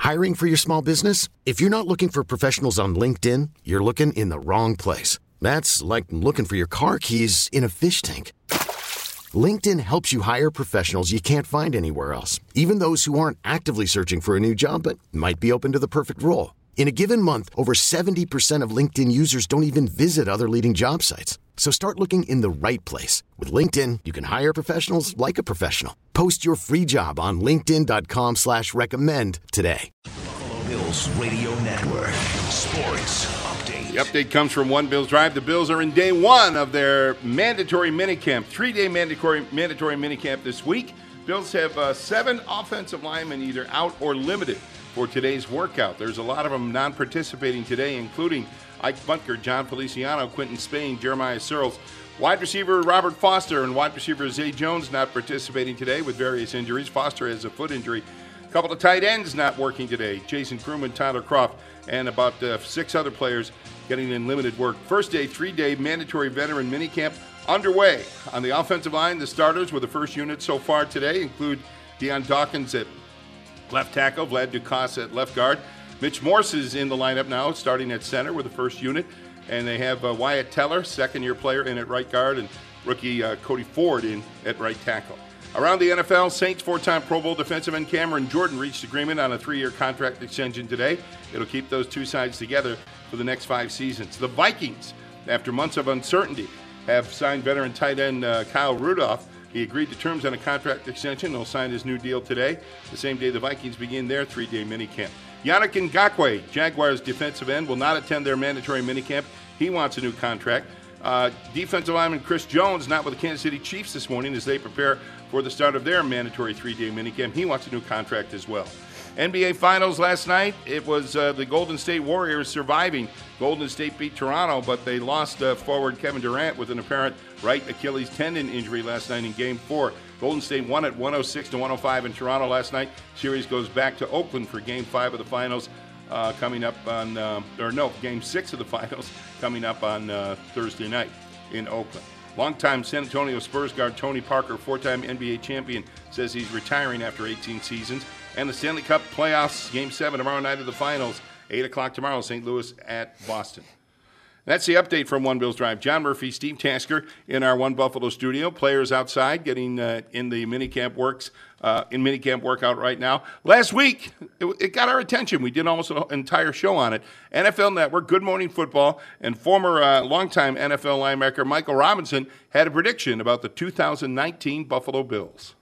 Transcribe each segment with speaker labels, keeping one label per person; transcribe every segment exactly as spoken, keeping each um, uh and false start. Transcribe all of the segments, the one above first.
Speaker 1: Hiring for your small business? If you're not looking for professionals on LinkedIn, you're looking in the wrong place. That's like looking for your car keys in a fish tank. LinkedIn helps you hire professionals you can't find anywhere else, even those who aren't actively searching for a new job but might be open to the perfect role. In a given month, over seventy percent of LinkedIn users don't even visit other leading job sites. So start looking in the right place. With LinkedIn, you can hire professionals like a professional. Post your free job on linkedin.com slash recommend today.
Speaker 2: Buffalo Bills Radio Network. Sports Update.
Speaker 3: The update comes from One Bills Drive. The Bills are in day one of their mandatory minicamp. Three-day mandatory, mandatory minicamp this week. Bills have uh, seven offensive linemen either out or limited for today's workout. There's a lot of them non-participating today, including Ike Butker, John Feliciano, Quentin Spain, Jeremiah Searles, wide receiver Robert Foster, and wide receiver Zay Jones not participating today with various injuries. Foster has a foot injury. A couple of tight ends not working today. Jason Krumman, Tyler Croft, and about uh, six other players getting in limited work. First day, three-day mandatory veteran minicamp underway. On the offensive line, the starters with the first unit so far today include Deion Dawkins at left tackle, Vlad Ducasse at left guard. Mitch Morse is in the lineup now, starting at center with the first unit. And they have uh, Wyatt Teller, second-year player, in at right guard, and rookie uh, Cody Ford in at right tackle. Around the N F L, Saints four-time Pro Bowl defensive end Cameron Jordan reached agreement on a three-year contract extension today. It'll keep those two sides together for the next five seasons. The Vikings, after months of uncertainty, have signed veteran tight end uh, Kyle Rudolph. He agreed to terms on a contract extension. He'll sign his new deal today, the same day the Vikings begin their three-day minicamp. Yannick Ngakoue, Jaguars defensive end, will not attend their mandatory minicamp. He wants a new contract. Uh, defensive lineman Chris Jones not with the Kansas City Chiefs this morning as they prepare for the start of their mandatory three-day minicamp. He wants a new contract as well. N B A Finals last night, it was uh, the Golden State Warriors surviving. Golden State beat Toronto, but they lost uh, forward Kevin Durant with an apparent right Achilles tendon injury last night in Game four. Golden State won at one oh six to one oh five in Toronto last night. Series goes back to Oakland for Game five of the Finals uh, coming up on, uh, or no, Game six of the Finals coming up on uh, Thursday night in Oakland. Longtime San Antonio Spurs guard Tony Parker, four-time N B A champion, says he's retiring after eighteen seasons. And the Stanley Cup playoffs, Game seven tomorrow night of the Finals, eight o'clock tomorrow, Saint Louis at Boston. That's the update from One Bills Drive. John Murphy, Steve Tasker in our One Buffalo studio. Players outside getting uh, in the minicamp works, uh, in minicamp workout right now. Last week, it, it got our attention. We did almost an entire show on it. N F L Network, Good Morning Football, and former uh, longtime N F L linebacker Michael Robinson had a prediction about the two thousand nineteen Buffalo Bills.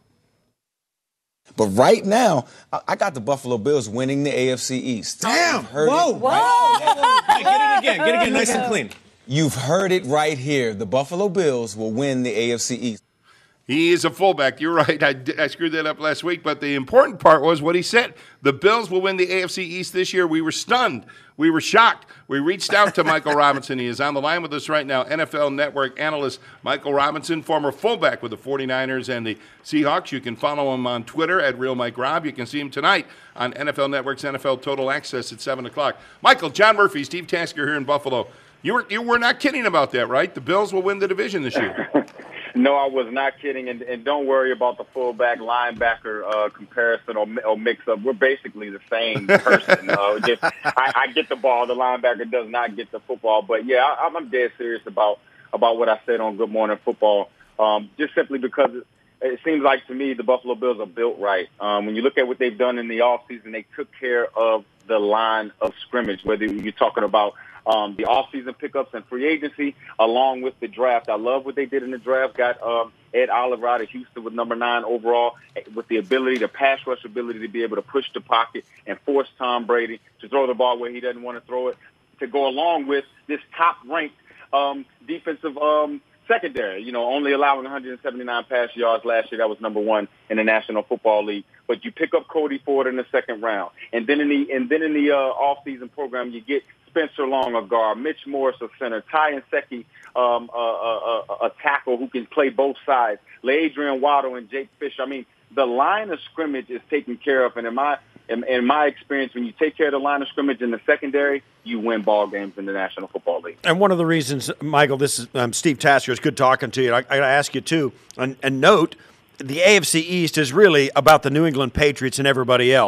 Speaker 4: But right now, I got the Buffalo Bills winning the A F C East.
Speaker 5: Damn!
Speaker 4: Heard
Speaker 5: Whoa!
Speaker 4: it
Speaker 5: Whoa!
Speaker 4: right
Speaker 5: Hey, get it again. Get it again, nice and clean.
Speaker 4: You've heard it right here. The Buffalo Bills will win the A F C East.
Speaker 3: He is a fullback. You're right. I, I screwed that up last week. But the important part was what he said. The Bills will win the A F C East this year. We were stunned. We were shocked. We reached out to Michael Robinson. He is on the line with us right now. N F L Network analyst Michael Robinson, former fullback with the forty-niners and the Seahawks. You can follow him on Twitter at RealMikeRob. You can see him tonight on N F L Network's N F L Total Access at seven o'clock. Michael, John Murphy, Steve Tasker here in Buffalo. You were, you were not kidding about that, right? The Bills will win the division this year.
Speaker 6: No, I was not kidding, and, and don't worry about the fullback linebacker uh, comparison or, or mix-up. We're basically the same person. uh, just, I, I get the ball, the linebacker does not get the football. But yeah, I, I'm dead serious about about what I said on Good Morning Football. Um, just simply because it, it seems like to me the Buffalo Bills are built right. Um, when you look at what they've done in the offseason, they took care of the line of scrimmage. Whether you're talking about Um, the offseason pickups and free agency, along with the draft. I love what they did in the draft. Got um, Ed Oliver out of Houston with number nine overall, with the ability, the pass rush ability to be able to push the pocket and force Tom Brady to throw the ball where he doesn't want to throw it, to go along with this top-ranked um, defensive um, secondary. You know, only allowing one hundred seventy-nine pass yards last year. That was number one in the National Football League. But you pick up Cody Ford in the second round, and then in the and then in the uh, off-season program, you get Spencer Long, a guard, Mitch Morse, a center, Ty Nsekhe, um, a, a, a, a tackle who can play both sides, LaAdrian Waddle and Jake Fisher. I mean, the line of scrimmage is taken care of, and in my in, in my experience, when you take care of the line of scrimmage in the secondary, you win ball games in the National Football League.
Speaker 7: And one of the reasons, Michael, this is um, Steve Tasker. It's good talking to you. I, I got to ask you too, and, and note the A F C East is really about the New England Patriots and everybody else.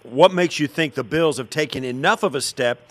Speaker 7: what makes you think the Bills have taken enough of a step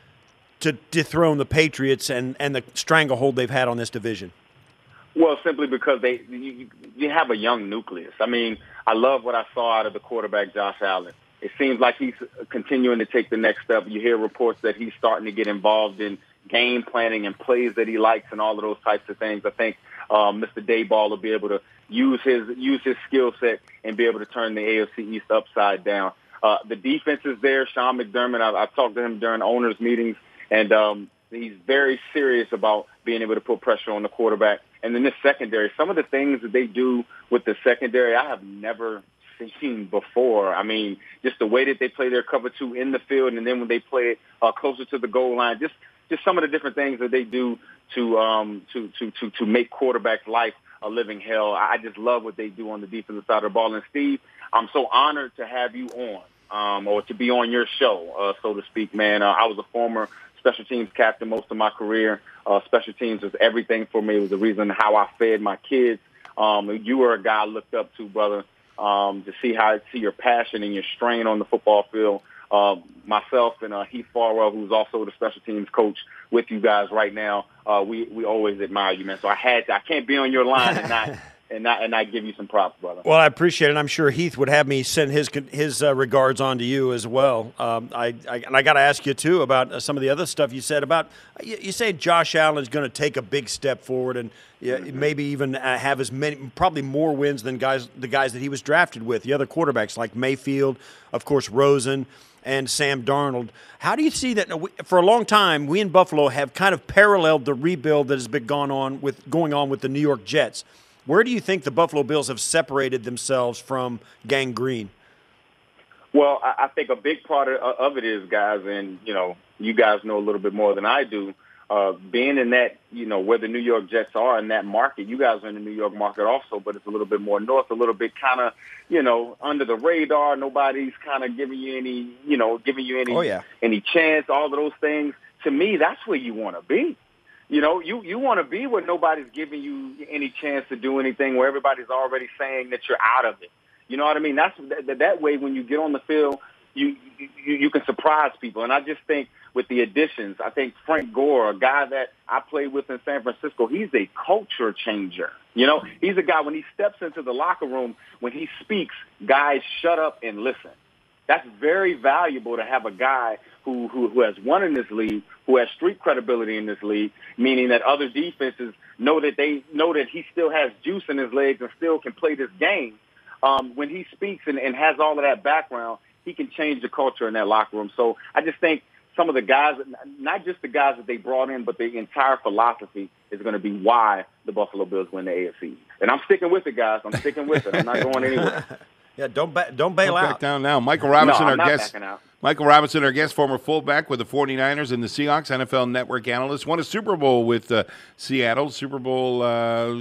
Speaker 7: to dethrone the Patriots and, and the stranglehold they've had on this division?
Speaker 6: Well, simply because they you, you have a young nucleus. I mean, I love what I saw out of the quarterback, Josh Allen. It seems like he's continuing to take the next step. You hear reports that he's starting to get involved in game planning and plays that he likes and all of those types of things. I think um, Mister Dayball will be able to use his use his skill set and be able to turn the A F C East upside down. Uh, the defense is there. Sean McDermott, I've, I've talked to him during owners' meetings, and um, he's very serious about being able to put pressure on the quarterback. And then this secondary, some of the things that they do with the secondary, I have never seen before. I mean, just the way that they play their cover two in the field, and then when they play it uh, closer to the goal line, just just some of the different things that they do to um to to to to make quarterback life a living hell. I just love what they do on the defensive side of the ball. And Steve, I'm so honored to have you on, um, or to be on your show, uh, so to speak, man. Uh, I was a former special teams captain most of my career. Uh, special teams was everything for me. It was the reason how I fed my kids. Um, you were a guy I looked up to, brother, um, to see how see your passion and your strain on the football field. Uh, myself and uh, Heath Farwell, who's also the special teams coach with you guys right now, uh, we we always admire you, man. So I had to, I can't be on your line and not and not and not give you some props, brother.
Speaker 7: Well, I appreciate it. I'm sure Heath would have me send his his uh, regards on to you as well. Um, I, I and I got to ask you too about uh, some of the other stuff you said about. You, you say Josh Allen is going to take a big step forward and yeah, mm-hmm. maybe even uh, have as many, probably more wins than guys the guys that he was drafted with. The other quarterbacks like Mayfield, of course, Rosen, and Sam Darnold. How do you see that? For a long time, we in Buffalo have kind of paralleled the rebuild that has been gone on with going on with the New York Jets. Where do you think the Buffalo Bills have separated themselves from Gang Green?
Speaker 6: Well, I think a big part of it is, guys, and, you know, you guys know a little bit more than I do, uh, being in that, you know, where the New York Jets are in that market. You guys are in the New York market also, but it's a little bit more north, a little bit kind of, you know, under the radar. Nobody's kind of giving you any, you know, giving you any,
Speaker 7: oh, yeah.
Speaker 6: any chance, all of those things. To me, that's where you want to be. You know, you, you want to be where nobody's giving you any chance to do anything, where everybody's already saying that you're out of it. You know what I mean? That's that, that way when you get on the field, you, you you can surprise people. And I just think with the additions, I think Frank Gore, a guy that I played with in San Francisco, he's a culture changer. You know, he's a guy, when he steps into the locker room, when he speaks, guys shut up and listen. That's very valuable to have a guy who, who, who has won in this league, who has street credibility in this league, meaning that other defenses know that they know that he still has juice in his legs and still can play this game. Um, when he speaks and, and has all of that background, he can change the culture in that locker room. So I just think some of the guys, not just the guys that they brought in, but the entire philosophy is going to be why the Buffalo Bills win the A F C. And I'm sticking with it, guys. I'm sticking with it. I'm not going anywhere.
Speaker 7: Yeah, don't ba- don't bail
Speaker 3: don't
Speaker 7: out.
Speaker 3: Back down now. Michael Robinson,
Speaker 6: no,
Speaker 3: our
Speaker 6: I'm not
Speaker 3: guest.
Speaker 6: backing out.
Speaker 3: Michael Robinson, our guest, former fullback with the forty-niners and the Seahawks, N F L Network analyst, won a Super Bowl with uh, Seattle, Super Bowl uh,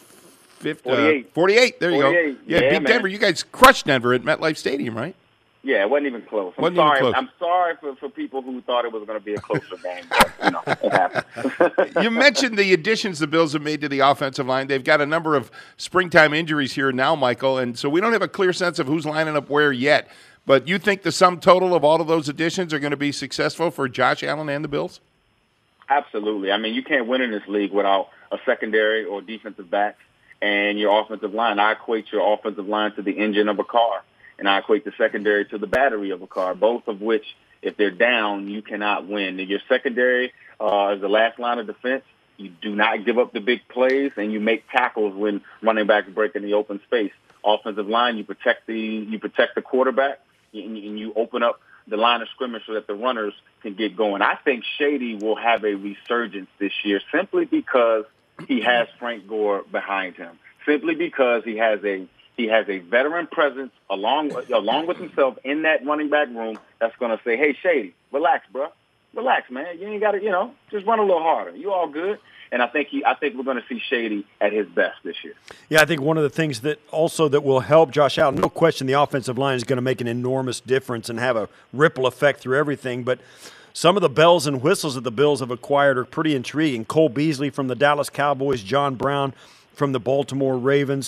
Speaker 3: fifth,
Speaker 6: forty-eight.
Speaker 3: Uh, forty-eight. There you
Speaker 6: forty-eight.
Speaker 3: go. Yeah,
Speaker 6: yeah
Speaker 3: beat
Speaker 6: man.
Speaker 3: Denver. You guys crushed Denver at MetLife Stadium, right?
Speaker 6: Yeah, it wasn't even close. I'm
Speaker 3: wasn't
Speaker 6: sorry.
Speaker 3: Even close.
Speaker 6: I'm sorry for, for people who thought it was going to be a closer game. But, you know, it happened.
Speaker 3: You mentioned the additions the Bills have made to the offensive line. They've got a number of springtime injuries here now, Michael, and so we don't have a clear sense of who's lining up where yet. But you think the sum total of all of those additions are going to be successful for Josh Allen and the Bills?
Speaker 6: Absolutely. I mean, you can't win in this league without a secondary or defensive backs and your offensive line. I equate your offensive line to the engine of a car, and I equate the secondary to the battery of a car, both of which, if they're down, you cannot win. Your secondary uh, is the last line of defense. You do not give up the big plays, and you make tackles when running backs break in the open space. Offensive line, you protect the you protect the quarterback, and you open up the line of scrimmage so that the runners can get going. I think Shady will have a resurgence this year simply because he has Frank Gore behind him, simply because he has a He has a veteran presence along along with himself in that running back room that's going to say, hey, Shady, relax, bro. Relax, man. You ain't got to, you know, just run a little harder. You all good. And I think he, I think we're going to see Shady at his best this year.
Speaker 7: Yeah, I think one of the things that also that will help Josh Allen, no question the offensive line is going to make an enormous difference and have a ripple effect through everything. But some of the bells and whistles that the Bills have acquired are pretty intriguing. Cole Beasley from the Dallas Cowboys, John Brown from the Baltimore Ravens.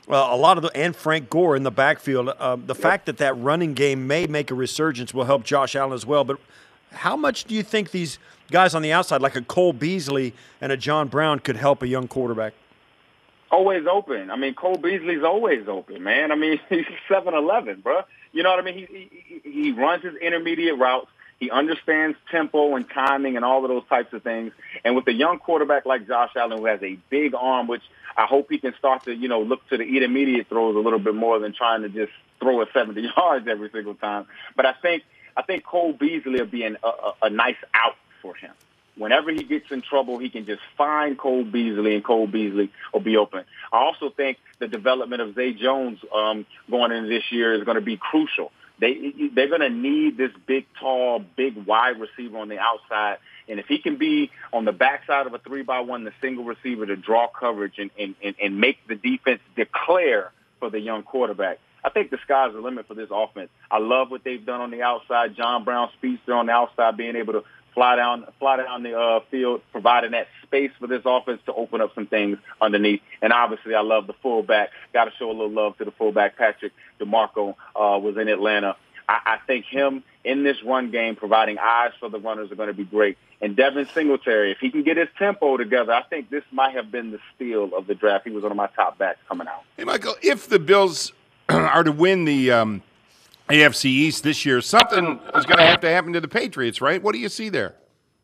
Speaker 7: Well, a lot of the and Frank Gore in the backfield. Uh, the yep. fact that that running game may make a resurgence will help Josh Allen as well. But how much do you think these guys on the outside, like a Cole Beasley and a John Brown, could help a young quarterback?
Speaker 6: Always open. I mean, Cole Beasley's always open, man. I mean, he's seven eleven, bro. You know what I mean? He, he he runs his intermediate routes. He understands tempo and timing and all of those types of things. And with a young quarterback like Josh Allen, who has a big arm, which I hope he can start to, you know, look to the intermediate throws a little bit more than trying to just throw it seventy yards every single time. But I think I think Cole Beasley will be an, a, a nice out for him. Whenever he gets in trouble, he can just find Cole Beasley, and Cole Beasley will be open. I also think the development of Zay Jones um, going into this year is going to be crucial. They, they're going to need this big, tall, big, wide receiver on the outside. And if he can be on the backside of a three by one, the single receiver to draw coverage and, and, and, and make the defense declare for the young quarterback, I think the sky's the limit for this offense. I love what they've done on the outside. John Brown, speedster on the outside, being able to fly down, fly down the uh, field, providing that space for this offense to open up some things underneath. And obviously, I love the fullback. Got to show a little love to the fullback. Patrick DeMarco uh, was in Atlanta. I, I think him in this run game, providing eyes for the runners, are going to be great. And Devin Singletary, if he can get his tempo together, I think this might have been the steal of the draft. He was one of my top backs coming out.
Speaker 3: Hey, Michael, if the Bills are to win the um, A F C East this year, something is going to have to happen to the Patriots, right? What do you see there?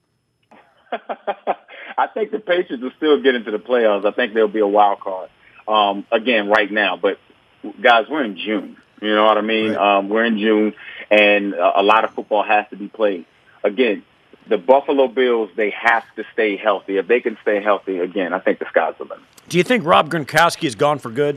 Speaker 6: I think the Patriots will still get into the playoffs. I think they'll be a wild card, um, again, right now. But, guys, we're in June. You know what I mean? Right. Um, we're in June, and uh, a lot of football has to be played. Again, the Buffalo Bills, they have to stay healthy. If they can stay healthy, again, I think the sky's the limit.
Speaker 7: Do you think Rob Gronkowski is gone for good?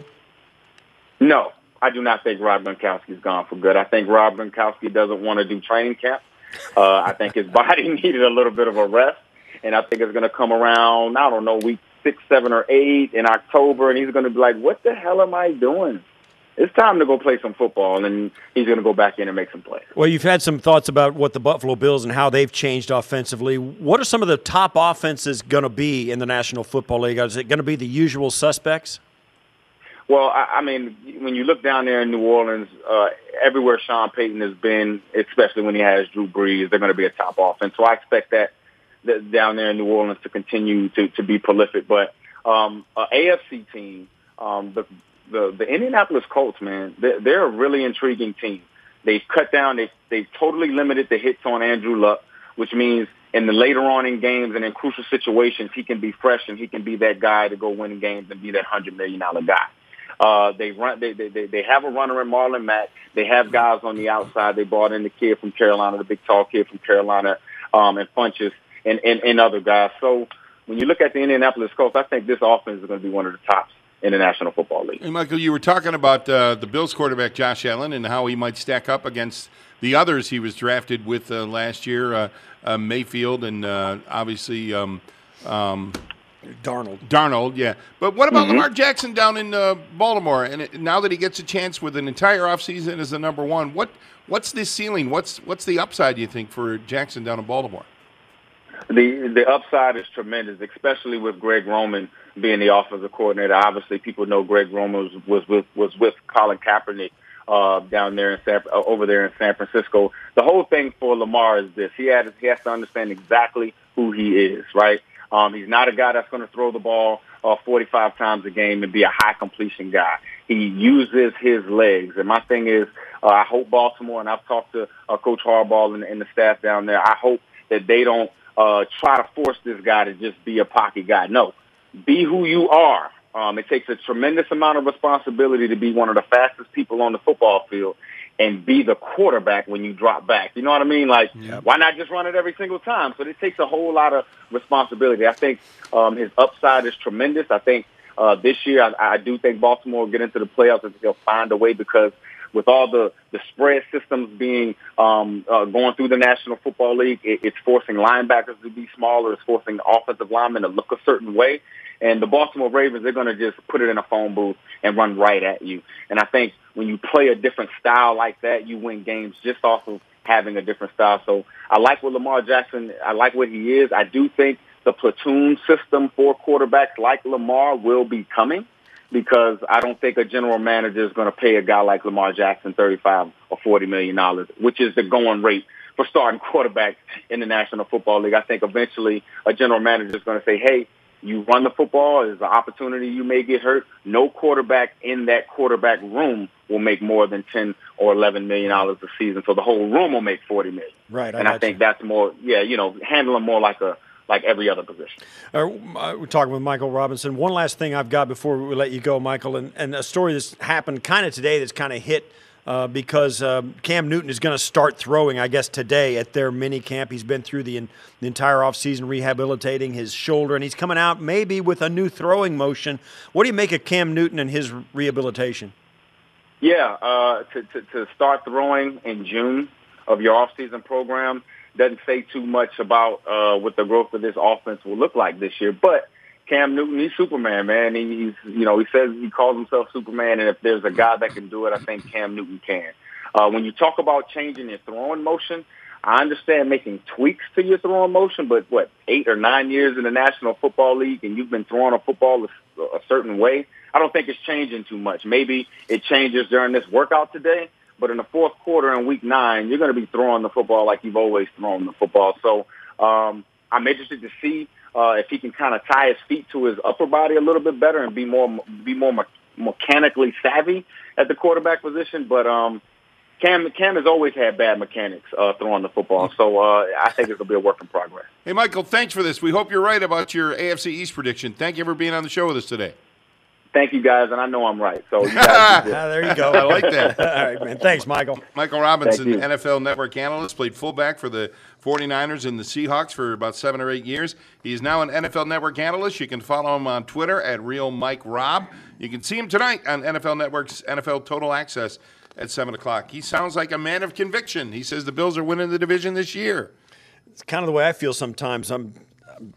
Speaker 6: No. I do not think Rob Gronkowski's gone for good. I think Rob Gronkowski doesn't want to do training camp. Uh, I think his body needed a little bit of a rest, and I think it's going to come around, I don't know, week six, seven, or eight in October, and he's going to be like, what the hell am I doing? It's time to go play some football, and he's going to go back in and make some plays.
Speaker 7: Well, you've had some thoughts about what the Buffalo Bills and how they've changed offensively. What are some of the top offenses going to be in the National Football League? Is it going to be the usual suspects?
Speaker 6: Well, I, I mean, when you look down there in New Orleans, uh, everywhere Sean Payton has been, especially when he has Drew Brees, they're going to be a top offense. So I expect that, that down there in New Orleans to continue to, to be prolific. But um, an A F C team, um, the, the the Indianapolis Colts, man, they're, they're a really intriguing team. They've cut down, they they've totally limited the hits on Andrew Luck, which means in the later on in games and in crucial situations, he can be fresh and he can be that guy to go win games and be that one hundred million dollars guy. Uh, they run. They, they they have a runner in Marlon Mack. They have guys on the outside. They brought in the kid from Carolina, the big tall kid from Carolina, um, and Funches and, and and other guys. So when you look at the Indianapolis Colts, I think this offense is going to be one of the tops in the National Football League.
Speaker 3: Hey, Michael, you were talking about uh, the Bills quarterback Josh Allen and how he might stack up against the others he was drafted with uh, last year, uh, uh, Mayfield and uh, obviously. Um, um,
Speaker 7: Darnold.
Speaker 3: Darnold, yeah. But what about
Speaker 6: Mm-hmm.
Speaker 3: Lamar Jackson down in uh, Baltimore? And it, now that he gets a chance with an entire offseason as the number one, what what's the ceiling? What's what's the upside, you think, for Jackson down in Baltimore?
Speaker 6: The the upside is tremendous, especially with Greg Roman being the offensive coordinator. Obviously, people know Greg Roman was was with was with Colin Kaepernick uh, down there in San, uh, over there in San Francisco. The whole thing for Lamar is this: he had he has to understand exactly who he is, right? Um, he's not a guy that's going to throw the ball uh, forty-five times a game and be a high completion guy. He uses his legs. And my thing is, uh, I hope Baltimore, and I've talked to uh, Coach Harbaugh and, and the staff down there, I hope that they don't uh, try to force this guy to just be a pocket guy. No, be who you are. Um, it takes a tremendous amount of responsibility to be one of the fastest people on the football field and be the quarterback when you drop back. You know what I mean? Like, yep. Why not just run it every single time? So it takes a whole lot of responsibility. I think um, his upside is tremendous. I think uh, this year, I, I do think Baltimore will get into the playoffs and they'll find a way because with all the, the spread systems being um, uh, going through the National Football League, it, it's forcing linebackers to be smaller. It's forcing offensive linemen to look a certain way. And the Baltimore Ravens, they're going to just put it in a phone booth and run right at you. And I think when you play a different style like that, you win games just off of having a different style. So I like what Lamar Jackson, I like what he is. I do think the platoon system for quarterbacks like Lamar will be coming. because I don't think a general manager is going to pay a guy like Lamar Jackson thirty-five or forty million dollars, which is the going rate for starting quarterbacks in the National Football League. I think eventually a general manager is going to say, hey, you run the football, there's an opportunity you may get hurt. No quarterback in that quarterback room will make more than ten or eleven million dollars a season. So the whole room will make forty million dollars.
Speaker 7: Right. I
Speaker 6: and I think
Speaker 7: you.
Speaker 6: that's more, yeah, you know, handling more like a like every other position.
Speaker 7: Uh, we're talking with Michael Robinson. One last thing I've got before we let you go, Michael, and, and a story that's happened kind of today that's kind of hit uh, because um, Cam Newton is going to start throwing, I guess, today at their mini camp. He's been through the, the entire offseason rehabilitating his shoulder, and he's coming out maybe with a new throwing motion. What do you make of Cam Newton and his rehabilitation?
Speaker 6: Yeah, uh, to, to, to start throwing in June of your offseason program doesn't say too much about uh, what the growth of this offense will look like this year. But Cam Newton, he's Superman, man. He's, you know, he says he calls himself Superman, and if there's a guy that can do it, I think Cam Newton can. Uh, when you talk about changing your throwing motion, I understand making tweaks to your throwing motion, but what, eight or nine years in the National Football League, and you've been throwing a football a, a certain way, I don't think it's changing too much. Maybe it changes during this workout today, but in the fourth quarter in week nine, you're going to be throwing the football like you've always thrown the football. So um, I'm interested to see uh, if he can kind of tie his feet to his upper body a little bit better and be more be more me- mechanically savvy at the quarterback position. But um, Cam Cam has always had bad mechanics uh, throwing the football, so uh, I think it'll be a work in progress.
Speaker 3: Hey, Michael, thanks for this. We hope you're right about your A F C East prediction. Thank you for being on the show with us today.
Speaker 6: Thank you, guys, and I know I'm right. So you guys do
Speaker 7: Ah, there you go.
Speaker 3: I like that.
Speaker 7: All right, man. Thanks, Michael.
Speaker 3: Michael Robinson,
Speaker 6: Thank you.
Speaker 3: N F L Network analyst, played fullback for the forty-niners and the Seahawks for about seven or eight years. He's now an N F L Network analyst. You can follow him on Twitter at Real Mike Rob. You can see him tonight on N F L Network's N F L Total Access at seven o'clock. He sounds like a man of conviction. He says the Bills are winning the division this year.
Speaker 7: It's kind of the way I feel sometimes. I'm, I'm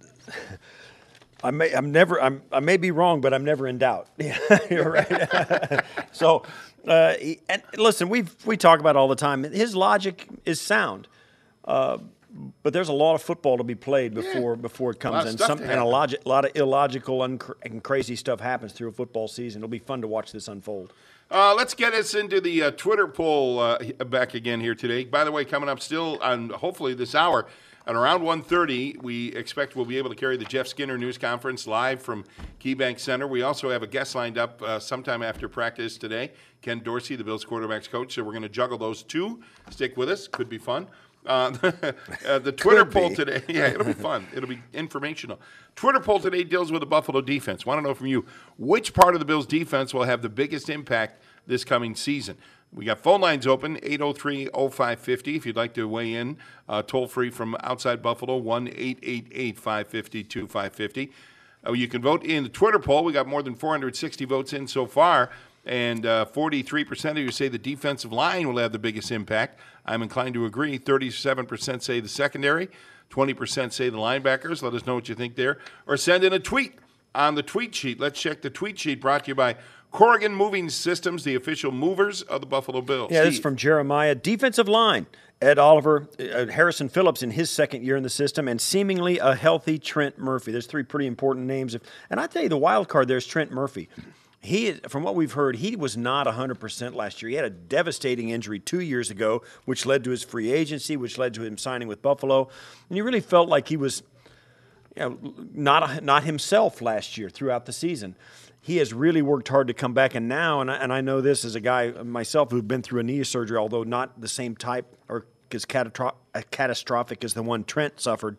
Speaker 7: I may, I'm never, I'm, I may be wrong, but I'm never in doubt. Yeah, you're right. so, uh, he, and listen, we we talk about it all the time. His logic is sound, uh, but there's a lot of football to be played before
Speaker 3: Yeah.
Speaker 7: before it
Speaker 3: A lot
Speaker 7: comes
Speaker 3: of
Speaker 7: in.
Speaker 3: stuff
Speaker 7: Some
Speaker 3: to
Speaker 7: and a
Speaker 3: happen.
Speaker 7: logic, lot of illogical and, cr- and crazy stuff happens through a football season. It'll be fun to watch this unfold.
Speaker 3: Uh, let's get us into the uh, Twitter poll uh, back again here today. By the way, coming up still on hopefully this hour, at around one thirty, we expect we'll be able to carry the Jeff Skinner news conference live from KeyBank Center. We also have a guest lined up uh, sometime after practice today, Ken Dorsey, the Bills quarterback's coach. So we're going to juggle those two. Stick with us. Could be fun. Uh, uh, the Twitter
Speaker 7: Could
Speaker 3: poll
Speaker 7: be.
Speaker 3: today, yeah, it'll be fun. It'll be informational. Twitter poll today deals with the Buffalo defense. Want to know from you, which part of the Bills defense will have the biggest impact this coming season? We got phone lines open, eight oh three oh five five oh if you'd like to weigh in. Uh, toll free from outside Buffalo, one eight eight eight, five five zero, two five five zero. Uh, you can vote in the Twitter poll. We got more than four hundred sixty votes in so far, and uh, forty-three percent of you say the defensive line will have the biggest impact. I'm inclined to agree. thirty-seven percent say the secondary, twenty percent say the linebackers. Let us know what you think there. Or send in a tweet on the tweet sheet. Let's check the tweet sheet brought to you by Corrigan Moving Systems, the official movers of the Buffalo Bills.
Speaker 7: Yeah, this is
Speaker 3: Steve.
Speaker 7: from Jeremiah. Defensive line, Ed Oliver, uh, Harrison Phillips in his second year in the system, and seemingly a healthy Trent Murphy. There's three pretty important names. And I tell you, the wild card there is Trent Murphy. He, is- from what we've heard, he was not one hundred percent last year. He had a devastating injury two years ago, which led to his free agency, which led to him signing with Buffalo. And you really felt like he was you know, not not himself last year throughout the season. He has really worked hard to come back, and now, and I, and I know this as a guy myself who's been through a knee surgery, although not the same type or as catastro- catastrophic as the one Trent suffered.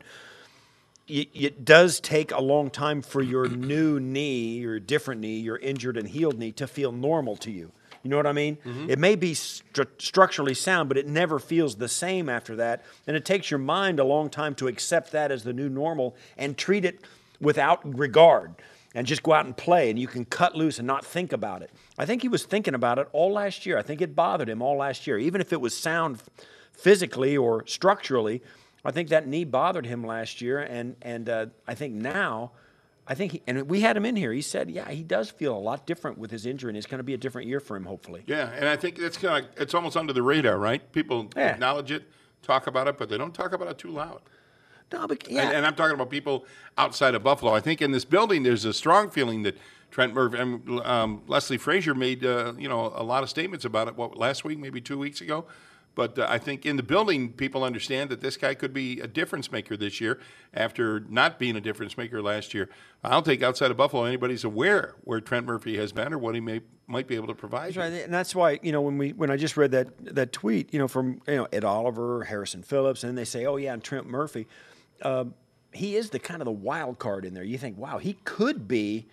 Speaker 7: It, it does take a long time for your new knee, your different knee, your injured and healed knee to feel normal to you. You know what I mean? Mm-hmm. It may be stru- structurally sound, but it never feels the same after that. And it takes your mind a long time to accept that as the new normal and treat it without regard and just go out and play. And you can cut loose and not think about it. I think he was thinking about it all last year. I think it bothered him all last year. Even if it was sound physically or structurally, I think that knee bothered him last year. And, and uh, I think now... I think, he, and we had him in here. He said, "Yeah, he does feel a lot different with his injury, and it's going to be a different year for him, hopefully."
Speaker 3: Yeah, and I think that's kind of it's almost under the radar, right? People
Speaker 7: Yeah.
Speaker 3: acknowledge it, talk about it, but they don't talk about it too loud.
Speaker 7: No, but yeah.
Speaker 3: And, and I'm talking about people outside of Buffalo. I think in this building, there's a strong feeling that Trent Murphy, um, um, Leslie Frazier made uh, you know a lot of statements about it. What last week, maybe two weeks ago. But uh, I think in the building, people understand that this guy could be a difference maker this year after not being a difference maker last year. I'll take outside of Buffalo, anybody's aware where Trent Murphy has been or what he may might be able to provide.
Speaker 7: That's right. And that's why, you know, when we when I just read that that tweet, you know, from you know Ed Oliver, Harrison Phillips, and they say, oh yeah, and Trent Murphy, uh, he is the kind of the wild card in there. You think, wow, he could be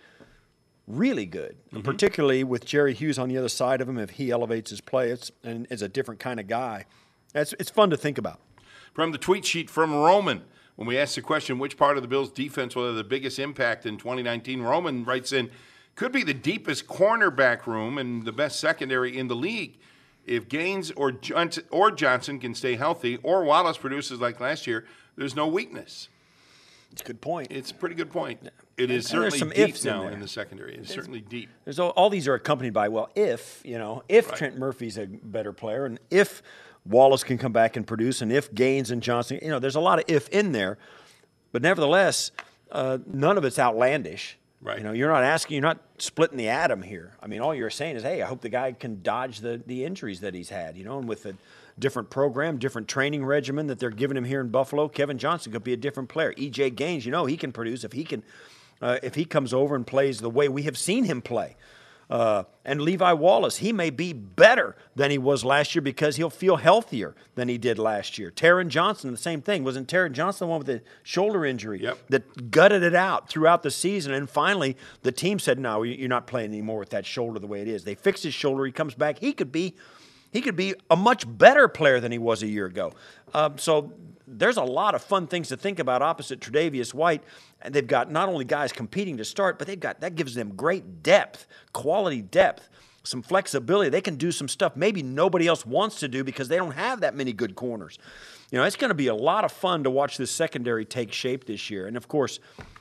Speaker 7: really good, mm-hmm. particularly with Jerry Hughes on the other side of him. If he elevates his play, it's and is a different kind of guy. That's it's fun to think about.
Speaker 3: From the tweet sheet from Roman, when we asked the question, which part of the Bills' defense will have the biggest impact in twenty nineteen, Roman writes in, could be the deepest cornerback room and the best secondary in the league. If Gaines or Johnson, or Johnson can stay healthy, or Wallace produces like last year, there's no weakness.
Speaker 7: It's a good point.
Speaker 3: It's a pretty good point. It is
Speaker 7: and
Speaker 3: certainly
Speaker 7: some
Speaker 3: deep
Speaker 7: ifs
Speaker 3: now
Speaker 7: in,
Speaker 3: in the secondary. It's certainly deep.
Speaker 7: There's all, all these are accompanied by, well, if, you know, if
Speaker 3: Right.
Speaker 7: Trent Murphy's a better player and if Wallace can come back and produce and if Gaines and Johnson, you know, there's a lot of if in there. But nevertheless, uh, none of it's outlandish.
Speaker 3: Right.
Speaker 7: You know, you're not asking, you're not splitting the atom here. I mean, all you're saying is, hey, I hope the guy can dodge the, the injuries that he's had, you know, and with a different program, different training regimen that they're giving him here in Buffalo, Kevin Johnson could be a different player. E J Gaines, you know, he can produce if he can, uh, if he comes over and plays the way we have seen him play. Uh, and Levi Wallace, he may be better than he was last year because he'll feel healthier than he did last year. Taron Johnson, the same thing. Wasn't Taron Johnson the one with the shoulder injury
Speaker 3: Yep.
Speaker 7: that gutted it out throughout the season? And finally, the team said, no, you're not playing anymore with that shoulder the way it is. They fixed his shoulder. He comes back. He could be he could be a much better player than he was a year ago. Um, so there's a lot of fun things to think about opposite Tre'Davious White. And they've got not only guys competing to start, but they've got that gives them great depth, quality depth, some flexibility. They can do some stuff maybe nobody else wants to do because they don't have that many good corners. You know, it's going to be a lot of fun to watch this secondary take shape this year. And, of course,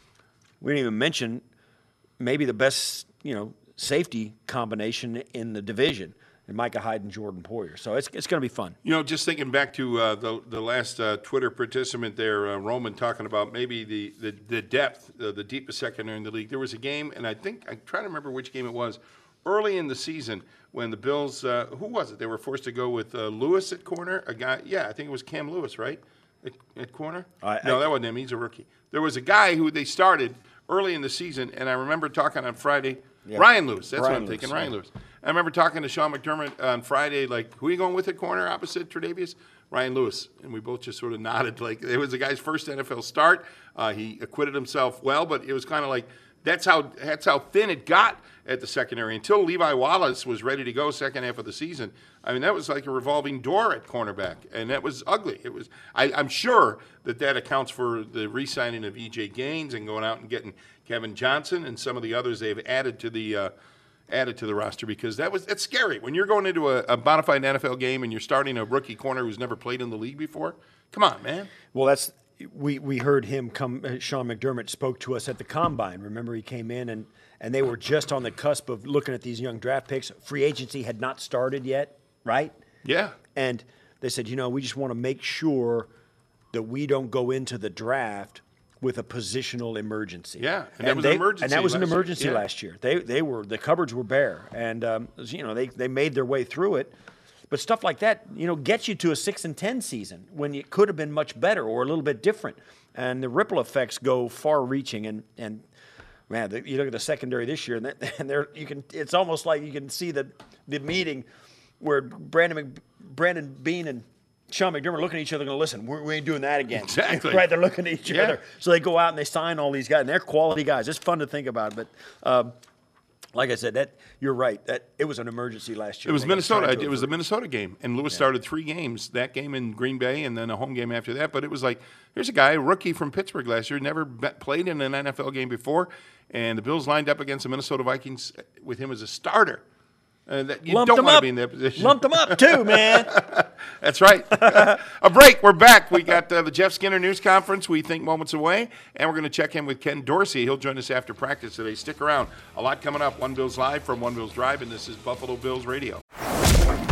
Speaker 7: we didn't even mention maybe the best, you know, safety combination in the division. And Micah Hyde and Jordan Poyer. So it's it's going to be fun.
Speaker 3: You know, just thinking back to uh, the the last uh, Twitter participant there, uh, Roman, talking about maybe the, the, the depth, uh, the deepest secondary in the league. There was a game, and I think, I'm trying to remember which game it was, early in the season when the Bills, uh, who was it? They were forced to go with uh, Lewis at corner. A guy, yeah, I think it was Cam Lewis, right? At, at corner?
Speaker 7: I,
Speaker 3: no,
Speaker 7: I,
Speaker 3: that wasn't him. He's a rookie. There was a guy who they started early in the season, and I remember talking on Friday. Yeah. Ryan Lewis, that's
Speaker 7: Ryan
Speaker 3: what I'm
Speaker 7: Lewis,
Speaker 3: thinking, Ryan
Speaker 7: yeah.
Speaker 3: Lewis. I remember talking to Sean McDermott on Friday, like, who are you going with at corner opposite Tre'Davious? Ryan Lewis. And we both just sort of nodded. Like, it was the guy's first N F L start. Uh, he acquitted himself well, but it was kind of like that's how that's how thin it got at the secondary until Levi Wallace was ready to go second half of the season. I mean, that was like a revolving door at cornerback, and that was ugly. It was. I, I'm sure that that accounts for the re-signing of E J Gaines and going out and getting Kevin Johnson and some of the others they've added to the uh, added to the roster, because that was that's scary when you're going into a, a bona fide N F L game and you're starting a rookie corner who's never played in the league before. Come on, man.
Speaker 7: Well, that's we we heard him come. Uh, Sean McDermott spoke to us at the Combine. Remember, he came in and and they were just on the cusp of looking at these young draft picks. Free agency had not started yet, right?
Speaker 3: Yeah.
Speaker 7: And they said, you know, we just want to make sure that we don't go into the draft with a positional emergency.
Speaker 3: Yeah, and
Speaker 7: and,
Speaker 3: that was
Speaker 7: they,
Speaker 3: an emergency
Speaker 7: and that was an
Speaker 3: last year.
Speaker 7: emergency
Speaker 3: Yeah.
Speaker 7: last year. They they were the cupboards were bare, and um, you know they they made their way through it. But stuff like that, you know, gets you to a six and ten season when it could have been much better or a little bit different, and the ripple effects go far-reaching. And and man, the, you look at the secondary this year, and, that, and there you can it's almost like you can see the the meeting where Brandon Mc, Brandon Beane and Sean McDermott looking at each other, going to listen. We're, we ain't doing that again.
Speaker 3: Exactly.
Speaker 7: Right? They're looking at each
Speaker 3: Yeah.
Speaker 7: other. So they go out and they sign all these guys, and they're quality guys. It's fun to think about. But um, like I said, that you're right. That it was an emergency last year.
Speaker 3: It was
Speaker 7: They got
Speaker 3: Minnesota.
Speaker 7: trying to
Speaker 3: It was the
Speaker 7: avert.
Speaker 3: Minnesota game, and Lewis started three games. That game in Green Bay, and then a home game after that. But it was like, here's a guy, a rookie from Pittsburgh last year, never bet, played in an N F L game before, and the Bills lined up against the Minnesota Vikings with him as a starter. And that, you
Speaker 7: Lumped
Speaker 3: don't
Speaker 7: them
Speaker 3: want to
Speaker 7: up.
Speaker 3: be in that position.
Speaker 7: Lumped them up too, man.
Speaker 3: That's right. A break. We're back. We got uh, the Jeff Skinner News Conference. We think moments away, and we're going to check in with Ken Dorsey. He'll join us after practice today. Stick around. A lot coming up. One Bills Live from One Bills Drive, and this is Buffalo Bills Radio.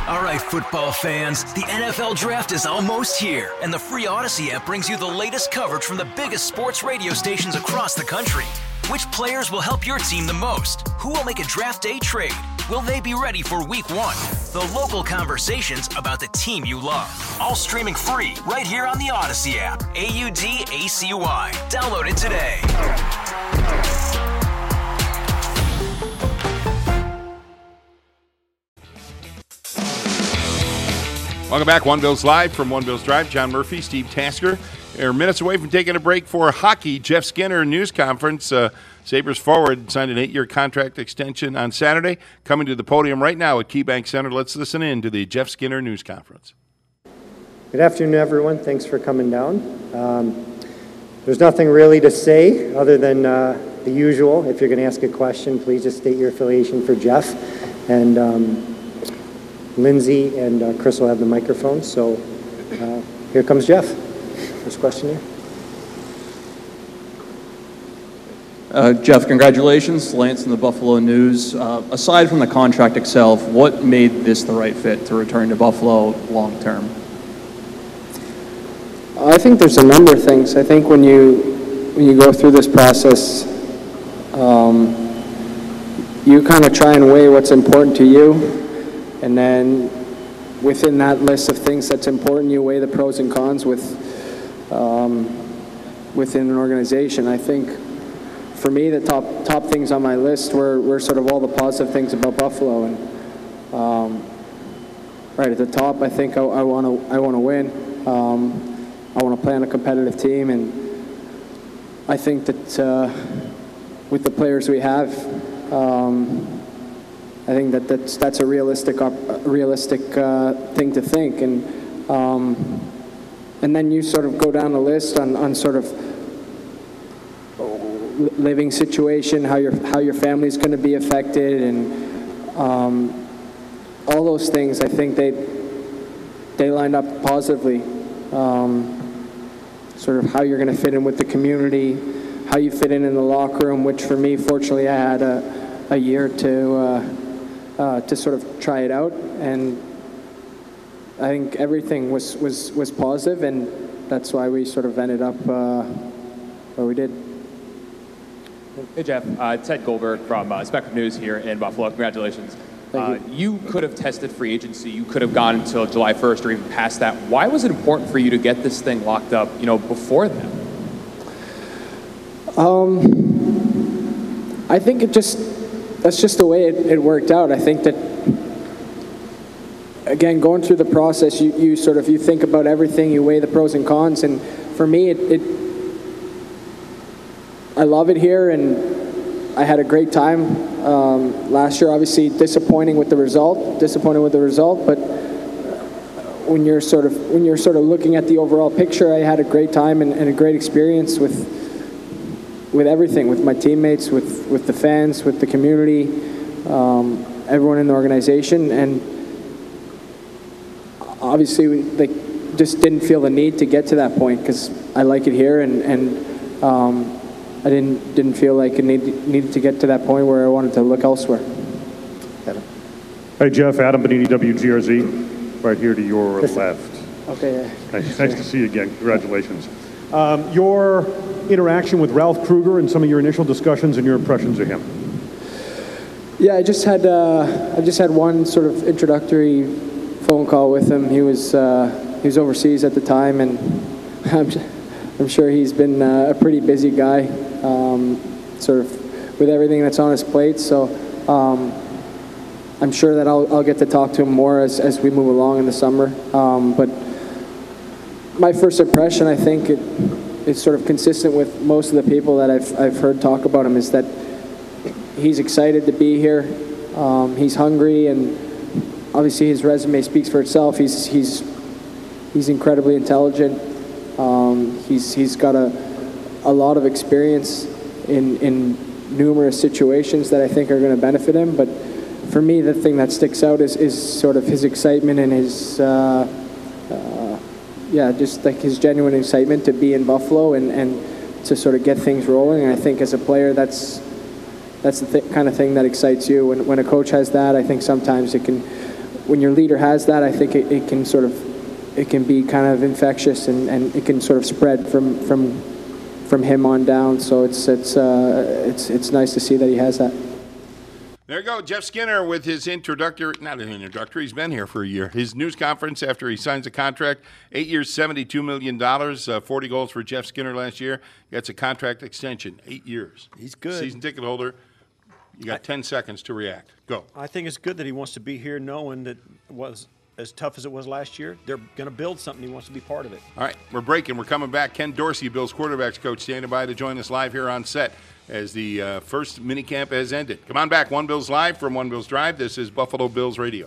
Speaker 8: All right, football fans, the N F L Draft is almost here, and the free Odyssey app brings you the latest coverage from the biggest sports radio stations across the country. Which players will help your team the most? Who will make a draft day trade? Will they be ready for week one? The local conversations about the team you love. All streaming free right here on the Odyssey app. A U D A C Y. Download it today.
Speaker 3: Welcome back. One Bills Live from One Bills Drive. John Murphy, Steve Tasker. We're minutes away from taking a break for hockey. Jeff Skinner news conference. Uh, Sabres forward signed an eight-year contract extension on Saturday. Coming to the podium right now at KeyBank Center. Let's listen in to the Jeff Skinner news conference.
Speaker 9: Good afternoon, everyone. Thanks for coming down. Um, there's nothing really to say other than uh, the usual. If you're going to ask a question, please just state your affiliation for Jeff. And um, Lindsay and uh, Chris will have the microphone. So uh, here comes Jeff. First question here.
Speaker 10: Uh, Jeff, congratulations. Lance in the Buffalo News. Uh, aside from the contract itself, what made this the right fit to return to Buffalo long term?
Speaker 11: I think there's a number of things. I think when you when you go through this process, um, you kind of try and weigh what's important to you. And then within that list of things that's important, you weigh the pros and cons with um, within an organization. I think for me, the top top things on my list were, were sort of all the positive things about Buffalo. And um, right at the top, I think I want to I want to win. Um, I want to play on a competitive team, and I think that uh, with the players we have. Um, I think that that's, that's a realistic, a realistic uh, thing to think, and um, and then you sort of go down the list on, on sort of living situation, how your how your family's going to be affected, and um, all those things. I think they they lined up positively. Um, sort of how you're going to fit in with the community, how you fit in in the locker room. Which for me, fortunately, I had a a year to. Uh, Uh, to sort of try it out, and I think everything was, was, was positive, and that's why we sort of ended up uh, where we did.
Speaker 12: Hey Jeff, uh, Ted Goldberg from uh, Spectrum News here in Buffalo. Congratulations. Uh, you. you could have tested free agency. You could have gone until July first or even past that. Why was it important for you to get this thing locked up, you know, before that?
Speaker 11: Um, I think it just. That's just the way it, it worked out. I think that, again, going through the process, you, you sort of, you think about everything, you weigh the pros and cons, and for me, it, it I love it here, and I had a great time. Um, last year, obviously, disappointing with the result, disappointed with the result, but when you're sort of, when you're sort of looking at the overall picture, I had a great time and, and a great experience with with everything, with my teammates, with, with the fans, with the community, um, everyone in the organization, and obviously we like, just didn't feel the need to get to that point because I like it here, and, and um, I didn't didn't feel like it need, needed to get to that point where I wanted to look elsewhere.
Speaker 13: Adam. Hey Jeff, Adam Benini, W G R Z, right here to your Listen. left.
Speaker 11: Okay. Yeah.
Speaker 13: Nice, nice to see you again. Congratulations. Um, your interaction with Ralph Krueger and some of your initial discussions and your impressions of him.
Speaker 11: Yeah, I just had uh, I just had one sort of introductory phone call with him. He was uh, he was overseas at the time, and I'm, I'm sure he's been uh, a pretty busy guy, um, sort of with everything that's on his plate. So um, I'm sure that I'll I'll get to talk to him more as as we move along in the summer. Um, but my first impression, I think, it, it's sort of consistent with most of the people that I've I've heard talk about him, is that he's excited to be here. Um, he's hungry, and obviously his resume speaks for itself. He's he's he's incredibly intelligent. Um, he's he's got a a lot of experience in in numerous situations that I think are going to benefit him. But for me, the thing that sticks out is is sort of his excitement and his. Uh, uh, Yeah, just like his genuine excitement to be in Buffalo and, and to sort of get things rolling. And I think as a player, that's that's the th- kind of thing that excites you. When when a coach has that, I think sometimes it can when your leader has that, I think it, it can sort of, it can be kind of infectious, and, and it can sort of spread from from from him on down. So it's it's uh, it's it's nice to see that he has that.
Speaker 3: There you go, Jeff Skinner with his introductory, not an introductory, he's been here for a year. His news conference after he signs a contract, eight years, seventy-two million dollars, uh, forty goals for Jeff Skinner last year. Gets a contract extension, eight years.
Speaker 7: He's good.
Speaker 3: Season ticket holder. You got
Speaker 7: I,
Speaker 3: ten seconds to react. Go.
Speaker 7: I think it's good that he wants to be here knowing that it was as tough as it was last year. They're going to build something. He wants to be part of it.
Speaker 3: All right, we're breaking. We're coming back. Ken Dorsey, Bills quarterbacks coach, standing by to join us live here on set as the uh, first minicamp has ended. Come on back. One Bills Live from One Bills Drive. This is Buffalo Bills Radio.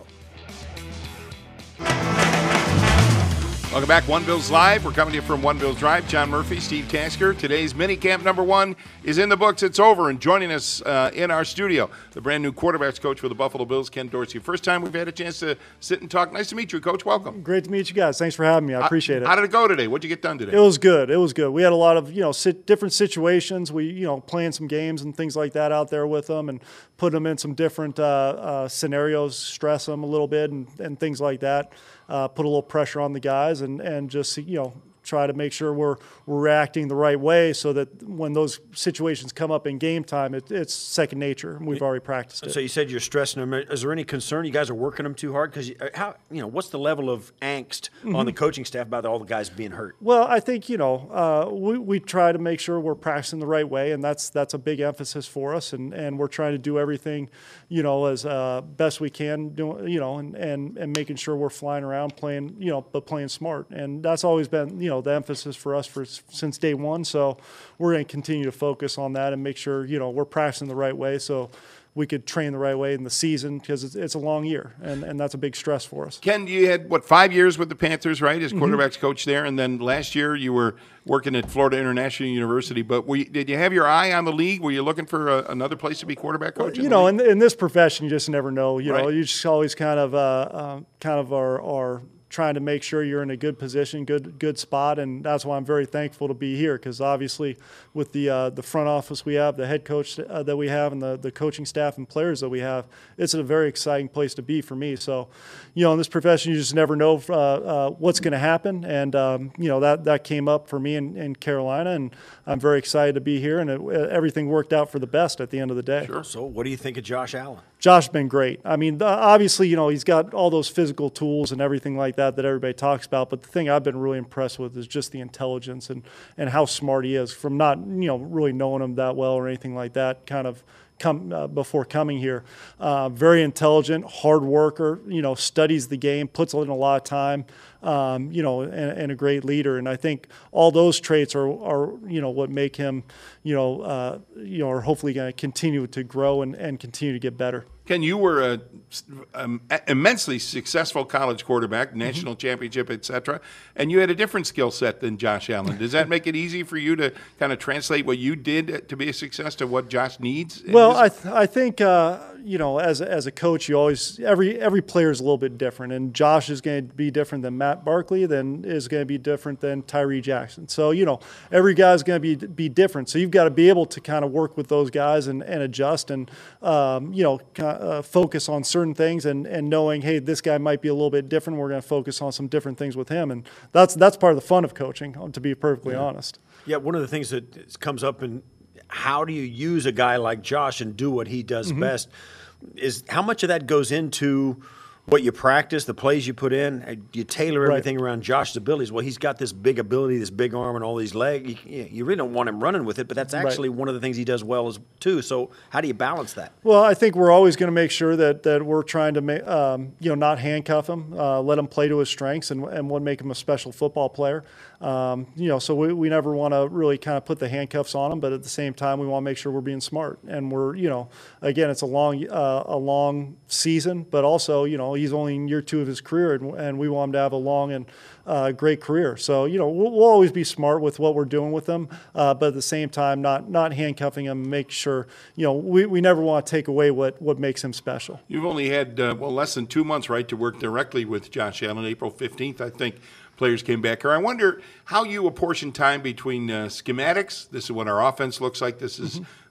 Speaker 3: Welcome back, One Bills Live. We're coming to you from One Bills Drive. John Murphy, Steve Tasker. Today's minicamp number one is in the books. It's over. And joining us uh, in our studio, the brand new quarterbacks coach for the Buffalo Bills, Ken Dorsey. First time we've had a chance to sit and talk. Nice to meet you, Coach. Welcome.
Speaker 14: Great to meet you guys. Thanks for having me. I appreciate it.
Speaker 3: How did it go today? What did you get done today?
Speaker 14: It was good. It was good. We had a lot of, you know, sit, different situations. We, you know, playing some games and things like that out there with them and put them in some different uh, uh, scenarios, stress them a little bit and, and things like that. Uh, put a little pressure on the guys and, and just, you know, try to make sure we're, we're reacting the right way so that when those situations come up in game time, it, it's second nature. We've already practiced it.
Speaker 7: So you said you're stressing them. Is there any concern you guys are working them too hard? Because how, you know, what's the level of angst mm-hmm. on the coaching staff about all the guys being hurt?
Speaker 14: Well, I think, you know, uh, we, we try to make sure we're practicing the right way, and that's that's a big emphasis for us, and, and we're trying to do everything, you know, as uh, best we can, do, you know, and, and, and making sure we're flying around playing, you know, but playing smart. And that's always been, you know, the emphasis for us for since day one. So we're going to continue to focus on that and make sure, you know, we're practicing the right way so we could train the right way in the season because it's, it's a long year, and, and that's a big stress for us.
Speaker 3: Ken, you had, what, five years with the Panthers, right, as quarterbacks
Speaker 14: mm-hmm.
Speaker 3: coach there, and then last year you were working at Florida International University. But were you, did you have your eye on the league? Were you looking for a, another place to be quarterback coach?
Speaker 14: Well, you know, in, in this profession, you just never know. You
Speaker 3: right.
Speaker 14: know, you just always kind of, uh, uh, kind of are, are trying to make sure you're in a good position, good good spot, and that's why I'm very thankful to be here because obviously with the uh, the front office we have, the head coach uh, that we have, and the, the coaching staff and players that we have, it's a very exciting place to be for me. So, you know, in this profession, you just never know uh, uh, what's going to happen, and um, you know that that came up for me in, in Carolina, and I'm very excited to be here, and it, everything worked out for the best at the end of the day.
Speaker 7: Sure. So, what do you think of Josh Allen?
Speaker 14: Josh's been great. I mean, obviously, you know, he's got all those physical tools and everything like that that everybody talks about. But the thing I've been really impressed with is just the intelligence and, and how smart he is from not, you know, really knowing him that well or anything like that kind of come uh, before coming here. Uh, very intelligent, hard worker, you know, studies the game, puts in a lot of time, um, you know, and, and a great leader. And I think all those traits are, are you know, what make him, you know, uh, you know, are hopefully going to continue to grow and, and continue to get better.
Speaker 3: Ken, you were a um, immensely successful college quarterback, national
Speaker 14: mm-hmm.
Speaker 3: championship, et cetera, and you had a different skill set than Josh Allen. Does that make it easy for you to kind of translate what you did to be a success to what Josh needs?
Speaker 14: Well, I th- I think uh, you know, as a, as a coach, you always every every player is a little bit different, and Josh is going to be different than Matt Barkley, then is going to be different than Tyree Jackson. So you know, every guy's going to be be different. So you've got to be able to kind of work with those guys and, and adjust and um, you know. Kind of, Uh, focus on certain things and, and knowing, hey, this guy might be a little bit different. We're going to focus on some different things with him. And that's that's part of the fun of coaching, to be perfectly
Speaker 7: yeah.
Speaker 14: honest.
Speaker 7: Yeah, one of the things that comes up in how do you use a guy like Josh and do what he does mm-hmm. best is how much of that goes into what you practice, the plays you put in, you tailor everything right. around Josh's abilities. Well, he's got this big ability, this big arm, and all these legs. You, you really don't want him running with it, but that's actually right. one of the things he does well as too. So how do you balance that?
Speaker 14: Well, I think we're always going to make sure that that we're trying to make, um, you know, not handcuff him, uh, let him play to his strengths, and and what make him a special football player. Um, you know, so we, we never want to really kind of put the handcuffs on him, but at the same time, we want to make sure we're being smart. And we're, you know, again, it's a long uh, a long season, but also, you know, he's only in year two of his career, and, and we want him to have a long and uh, great career. So, you know, we'll, we'll always be smart with what we're doing with him, uh, but at the same time, not not handcuffing him, make sure, you know, we, we never want to take away what, what makes him special.
Speaker 3: You've only had, uh, well, less than two months, right, to work directly with Josh Allen. April fifteenth, I think, players came back here. I wonder how you apportion time between uh, schematics. This is what our offense looks like. This is mm-hmm.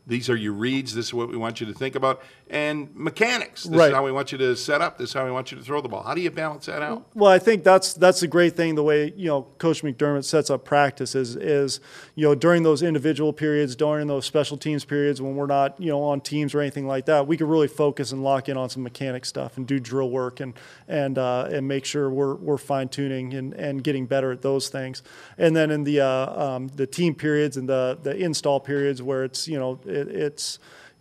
Speaker 3: These are your reads. This is what we want you to think about. And mechanics. This
Speaker 14: Right.
Speaker 3: is how we want you to set up. This is how we want you to throw the ball. How do you balance that out?
Speaker 14: Well, I think that's that's the great thing. The way you know Coach McDermott sets up practice is is you know during those individual periods, during those special teams periods when we're not you know on teams or anything like that, we can really focus and lock in on some mechanic stuff and do drill work and and uh, and make sure we're we're fine tuning and, and getting better at those things. And then in the uh, um, the team periods and the the install periods where it's you know it, it's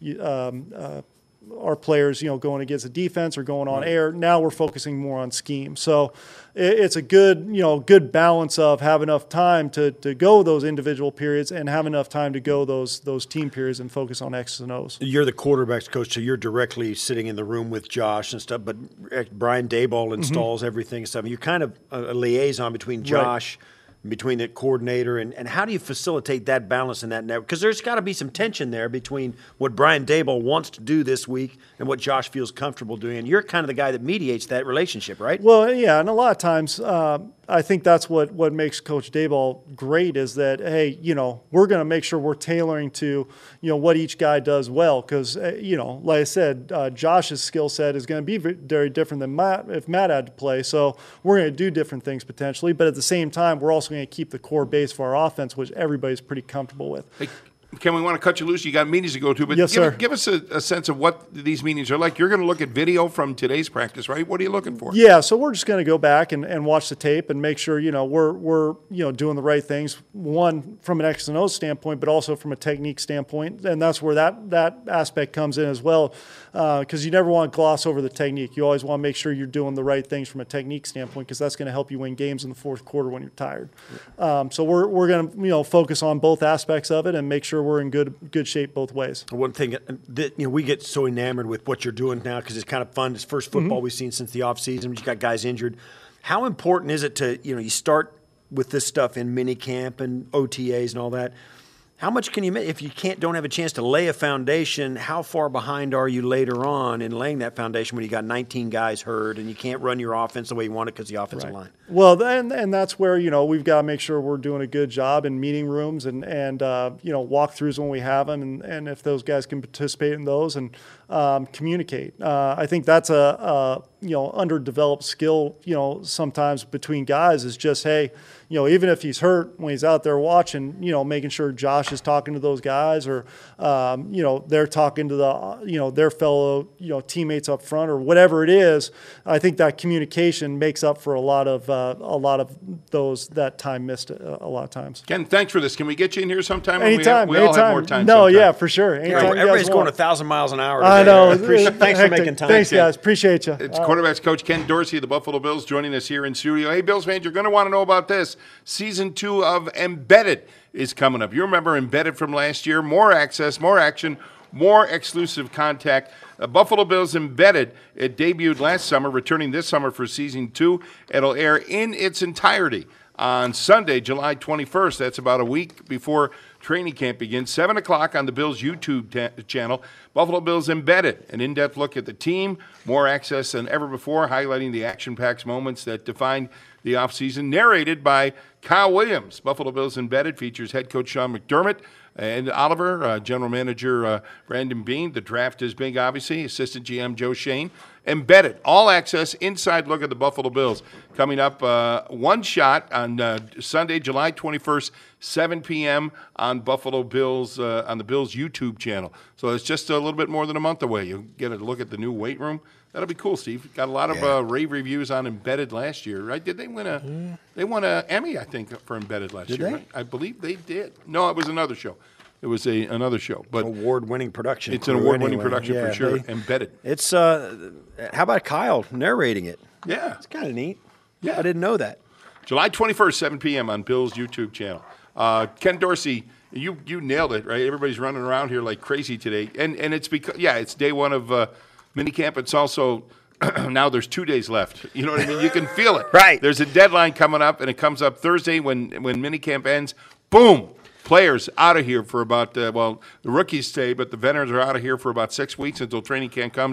Speaker 14: um, uh, our players, you know, going against a defense or going on
Speaker 3: Right.
Speaker 14: air. Now we're focusing more on scheme. So it, it's a good, you know, good balance of have enough time to, to go those individual periods and have enough time to go those those team periods and focus on X's and O's.
Speaker 7: You're the quarterback's coach, so you're directly sitting in the room with Josh and stuff. But Brian Daboll installs
Speaker 14: Mm-hmm.
Speaker 7: everything and stuff. You're kind of a, a liaison between Josh. Right. Between the coordinator and, and how do you facilitate that balance in that network? Because there's got to be some tension there between what Brian Daboll wants to do this week and what Josh feels comfortable doing. And you're kind of the guy that mediates that relationship, right?
Speaker 14: Well, yeah, and a lot of times uh, I think that's what, what makes Coach Daboll great is that, hey, you know, we're going to make sure we're tailoring to, you know, what each guy does well. Because, uh, you know, like I said, uh, Josh's skill set is going to be very different than Matt if Matt had to play. So we're going to do different things potentially. But at the same time, we're also going to keep the core base for our offense, which everybody's pretty comfortable with.
Speaker 3: Hey, Ken, we want to cut you loose. You got meetings to go to, but
Speaker 14: yes,
Speaker 3: give,
Speaker 14: sir.
Speaker 3: give us a, a sense of what these meetings are like. You're going to look at video from today's practice, right? What are you looking for?
Speaker 14: Yeah, so we're just going to go back and, and watch the tape and make sure, you know, we're we're you know doing the right things. One from an X and O standpoint, but also from a technique standpoint, and that's where that that aspect comes in as well. Because uh, you never want to gloss over the technique. You always want to make sure you're doing the right things from a technique standpoint, because that's going to help you win games in the fourth quarter when you're tired. Um, so we're we're going to you know focus on both aspects of it and make sure we're in good good shape both ways.
Speaker 7: One thing that you know we get so enamored with what you're doing now because it's kind of fun. It's first football mm-hmm. we've seen since the offseason. We've got guys injured. How important is it to you know you start with this stuff in mini camp and O T As and all that? How much can you make if you can't don't have a chance to lay a foundation? How far behind are you later on in laying that foundation when you got nineteen guys hurt and you can't run your offense the way you want it because the offensive
Speaker 14: right.
Speaker 7: line?
Speaker 14: Well, and and that's where you know we've got to make sure we're doing a good job in meeting rooms and and uh, you know walkthroughs when we have them, and, and if those guys can participate in those and um, communicate. Uh, I think that's a, a you know underdeveloped skill. You know sometimes between guys is just hey. You know, even if he's hurt when he's out there watching, you know, making sure Josh is talking to those guys or, um, you know, they're talking to the, you know, their fellow, you know, teammates up front or whatever it is. I think that communication makes up for a lot of uh, a lot of those that time missed a, a lot of times.
Speaker 3: Ken, thanks for this. Can we get you in here sometime?
Speaker 14: Anytime.
Speaker 3: We, have, we
Speaker 14: anytime.
Speaker 3: all have more time.
Speaker 14: No,
Speaker 3: sometime.
Speaker 14: yeah, for sure. Anytime
Speaker 7: yeah, everybody's going a thousand miles an hour. Today.
Speaker 14: I know.
Speaker 7: Appreciate, thanks
Speaker 14: hectic.
Speaker 7: for making time.
Speaker 14: Thanks,
Speaker 3: Ken.
Speaker 14: guys. Appreciate you.
Speaker 3: It's
Speaker 14: all
Speaker 3: quarterbacks coach Ken Dorsey of the Buffalo Bills joining us here in studio. Hey, Bills fans, you're going to want to know about this. Season two of Embedded is coming up. You remember Embedded from last year? More access, more action, more exclusive contact. Uh, Buffalo Bills Embedded, it debuted last summer, returning this summer for season two. It'll air in its entirety on Sunday, July twenty-first. That's about a week before training camp begins. seven o'clock on the Bills YouTube ta- channel. Buffalo Bills Embedded, an in-depth look at the team, more access than ever before, highlighting the action-packed moments that define the offseason, narrated by Kyle Williams. Buffalo Bills Embedded features head coach Sean McDermott and Oliver, uh, general manager uh, Brandon Beane. The draft is big, obviously. Assistant G M Joe Shane. Embedded, all access, inside look at the Buffalo Bills. Coming up, uh, one shot on uh, Sunday, July twenty-first, seven p.m. on Buffalo Bills, uh, on the Bills YouTube channel. So it's just a little bit more than a month away. You'll get a look at the new weight room. That'll be cool, Steve. Got a lot of
Speaker 7: yeah.
Speaker 3: uh, rave reviews on Embedded last year, right? Did they win a? Yeah. They won a Emmy, I think, for Embedded last
Speaker 7: did
Speaker 3: year.
Speaker 7: They?
Speaker 3: Right? I believe they did. No, it was another show. It was a another show, but
Speaker 7: award-winning production.
Speaker 3: It's an award-winning
Speaker 7: anyway.
Speaker 3: production
Speaker 7: yeah,
Speaker 3: for sure.
Speaker 7: They,
Speaker 3: Embedded.
Speaker 7: It's uh, how about Kyle narrating it?
Speaker 3: Yeah,
Speaker 7: it's kind of neat.
Speaker 3: Yeah,
Speaker 7: I didn't know that.
Speaker 3: July twenty-first, seven p.m. on Bill's YouTube channel. Uh, Ken Dorsey, you you nailed it, right? Everybody's running around here like crazy today, and and it's because yeah, it's day one of uh, minicamp. It's also now there's two days left. You know what I mean? You can feel it.
Speaker 7: Right.
Speaker 3: There's a deadline coming up, and it comes up Thursday when when minicamp ends. Boom. Players out of here for about, uh, well, the rookies stay, but the veterans are out of here for about six weeks until training camp comes.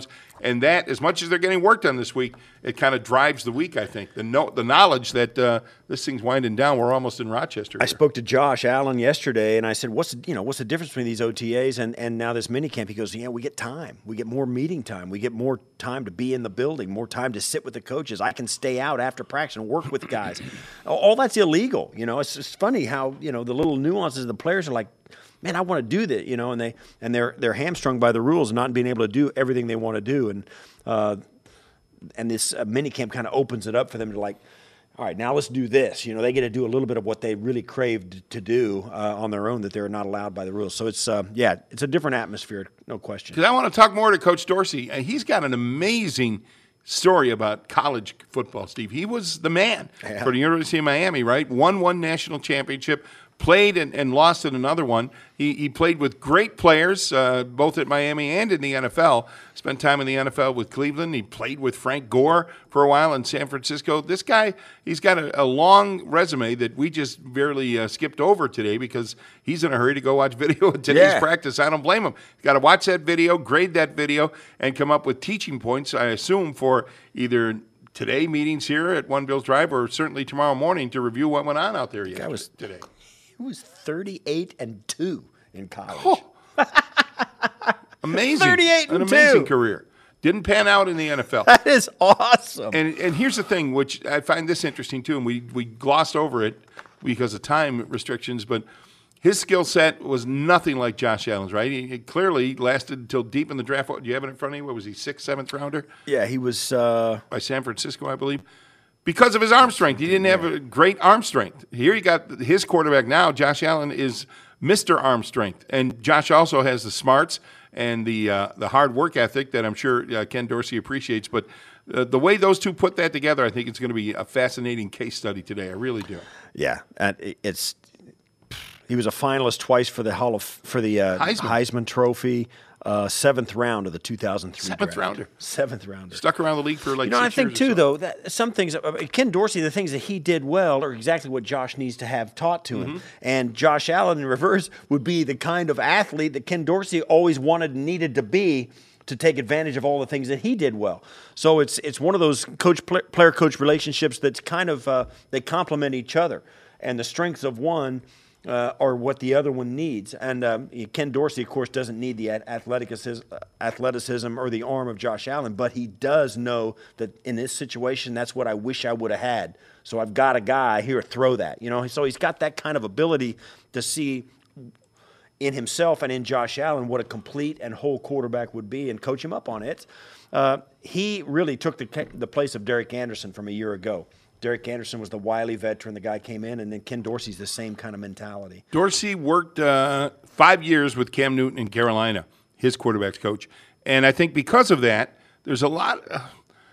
Speaker 3: And that, as much as they're getting work done this week, it kind of drives the week, I think. The no, the knowledge that uh, this thing's winding down. We're almost in Rochester
Speaker 7: I
Speaker 3: here.
Speaker 7: spoke to Josh Allen yesterday, and I said, "What's the, you know what's the difference between these O T As and, and now this mini camp?" He goes, "Yeah, we get time. We get more meeting time. We get more time to be in the building, more time to sit with the coaches. I can stay out after practice and work with guys. All that's illegal. You know, it's just funny how you know the little nuances. The players are like, man, I want to do that, you know, and they and they're they're hamstrung by the rules and not being able to do everything they want to do, and uh, and this uh, mini camp kind of opens it up for them to like, all right, now let's do this. You know, they get to do a little bit of what they really craved to do uh, on their own that they're not allowed by the rules. So it's uh, yeah, it's a different atmosphere, no question.
Speaker 3: Because I want to talk more to Coach Dorsey. Uh, he's got an amazing story about college football, Steve. He was the man
Speaker 7: Yeah.
Speaker 3: for the University of Miami, right? Won one national championship, played and, and lost in another one. He, he played with great players, uh, both at Miami and in the N F L. Spent time in the N F L with Cleveland. He played with Frank Gore for a while in San Francisco. This guy, he's got a, a long resume that we just barely uh, skipped over today because he's in a hurry to go watch video of today's
Speaker 7: Yeah.
Speaker 3: practice. I don't blame him. He's got to watch that video, grade that video, and come up with teaching points, I assume, for either today meetings here at One Bills Drive or certainly tomorrow morning to review what went on out there yesterday.
Speaker 7: was-
Speaker 3: today.
Speaker 7: He was thirty-eight and two in college.
Speaker 3: Amazing.
Speaker 7: thirty-eight
Speaker 3: An
Speaker 7: and
Speaker 3: amazing
Speaker 7: two.
Speaker 3: career. Didn't pan out in the N F L.
Speaker 7: That is awesome.
Speaker 3: And and here's the thing, which I find this interesting too, and we, we glossed over it because of time restrictions, but his skill set was nothing like Josh Allen's, right? He, he clearly lasted until deep in the draft. What, do you have it in front of you? What was he, sixth, seventh rounder?
Speaker 7: Yeah, he was uh,
Speaker 3: by San Francisco, I believe. Because of his arm strength. He didn't have a great arm strength. Here you got his quarterback now. Josh Allen is Mister Arm Strength. And Josh also has the smarts and the uh, the hard work ethic that I'm sure uh, Ken Dorsey appreciates. But uh, the way those two put that together, I think it's going to be a fascinating case study today. I really do.
Speaker 7: Yeah, and it- it's he was a finalist twice for the Hall of for the uh,
Speaker 3: Heisman.
Speaker 7: Heisman Trophy, uh, seventh round of the two thousand three
Speaker 3: Seventh
Speaker 7: draft.
Speaker 3: rounder.
Speaker 7: Seventh rounder.
Speaker 3: Stuck around the league for like
Speaker 7: You know,
Speaker 3: six
Speaker 7: I think
Speaker 3: years or
Speaker 7: too,
Speaker 3: so.
Speaker 7: though, that some things, uh, Ken Dorsey, the things that he did well are exactly what Josh needs to have taught to him.
Speaker 3: Mm-hmm.
Speaker 7: And Josh Allen, in reverse, would be the kind of athlete that Ken Dorsey always wanted and needed to be to take advantage of all the things that he did well. So it's it's one of those coach player coach relationships that's kind of uh, they complement each other, and the strengths of one uh, are what the other one needs. And um, Ken Dorsey, of course, doesn't need the athleticism, athleticism or the arm of Josh Allen, but he does know that in this situation, that's what I wish I would have had. So I've got a guy here, throw that. You know, so he's got that kind of ability to see in himself and in Josh Allen what a complete and whole quarterback would be and coach him up on it. Uh, he really took the, the place of Derek Anderson from a year ago. Derek Anderson was the wily veteran. The guy came in, and then Ken Dorsey's the same kind of mentality.
Speaker 3: Dorsey worked uh, five years with Cam Newton in Carolina, his quarterback's coach. And I think because of that, there's a lot uh,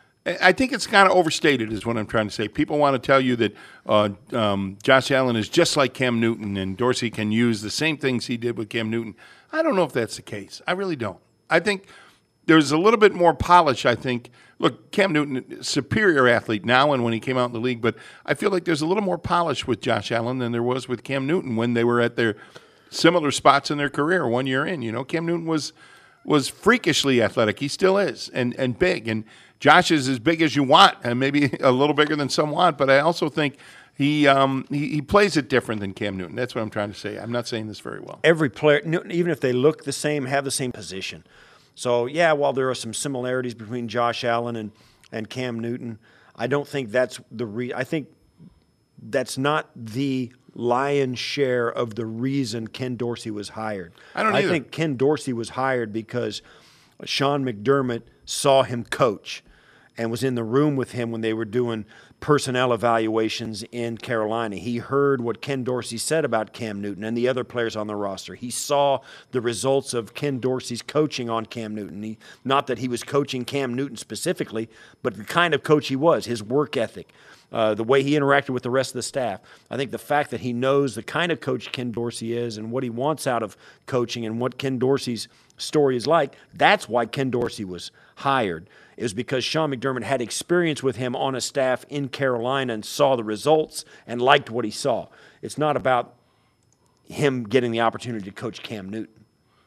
Speaker 3: I think it's kind of overstated is what I'm trying to say. People want to tell you that uh, um, Josh Allen is just like Cam Newton and Dorsey can use the same things he did with Cam Newton. I don't know if that's the case. I really don't. I think there's a little bit more polish, I think. Look, Cam Newton, superior athlete now and when he came out in the league, but I feel like there's a little more polish with Josh Allen than there was with Cam Newton when they were at their similar spots in their career one year in. You know, Cam Newton was was freakishly athletic. He still is, and, and big. And Josh is as big as you want, and maybe a little bigger than some want, but I also think he, um, he he plays it different than Cam Newton. That's what I'm trying to say. I'm not saying this very well.
Speaker 7: Every player, even if they look the same, have the same position. So, yeah, while there are some similarities between Josh Allen and, and Cam Newton, I don't think that's the re- – I think that's not the lion's share of the reason Ken Dorsey was hired.
Speaker 3: I don't
Speaker 7: I
Speaker 3: either.
Speaker 7: think Ken Dorsey was hired because Sean McDermott saw him coach and was in the room with him when they were doing personnel evaluations in Carolina. He heard what Ken Dorsey said about Cam Newton and the other players on the roster. He saw the results of Ken Dorsey's coaching on Cam Newton. He, not that he was coaching Cam Newton specifically, but the kind of coach he was, his work ethic, uh, the way he interacted with the rest of the staff. I think the fact that he knows the kind of coach Ken Dorsey is and what he wants out of coaching and what Ken Dorsey's story is like, that's why Ken Dorsey was hired, is because Sean McDermott had experience with him on a staff in Carolina and saw the results and liked what he saw. It's not about him getting the opportunity to coach Cam Newton.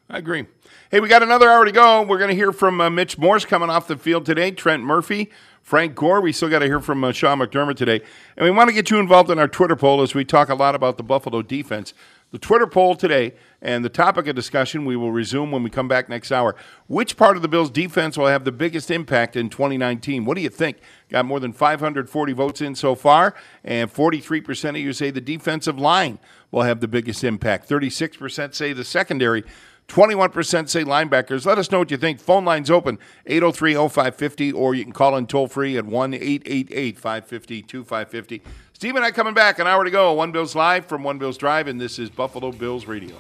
Speaker 3: I agree. Hey, we got another hour to go. We're going to hear from uh, Mitch Morse coming off the field today, Trent Murphy, Frank Gore. We still got to hear from uh, Sean McDermott today. And we want to get you involved in our Twitter poll as we talk a lot about the Buffalo defense. The Twitter poll today and the topic of discussion we will resume when we come back next hour. Which part of the Bills' defense will have the biggest impact in twenty nineteen? What do you think? Got more than five hundred forty votes in so far, and forty-three percent of you say the defensive line will have the biggest impact. thirty-six percent say the secondary. twenty-one percent say linebackers. Let us know what you think. Phone line's open, eight oh three oh five five oh, or you can call in toll-free at one eight eight eight, five five zero, two five five zero. Steve and I coming back an hour to go. One Bills Live from One Bills Drive, and this is Buffalo Bills Radio.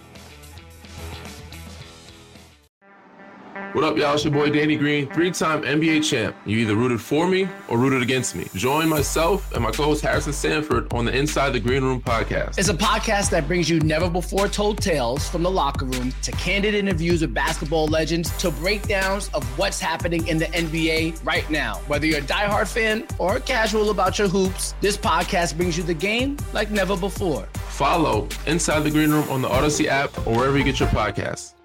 Speaker 15: What up, y'all? It's your boy Danny Green, three-time N B A champ. You either rooted for me or rooted against me. Join myself and my co-host Harrison Sanford on the Inside the Green Room podcast.
Speaker 16: It's a podcast that brings you never-before-told tales from the locker room to candid interviews with basketball legends to breakdowns of what's happening in the N B A right now. Whether you're a diehard fan or casual about your hoops, this podcast brings you the game like never before.
Speaker 15: Follow Inside the Green Room on the Odyssey app or wherever you get your podcasts.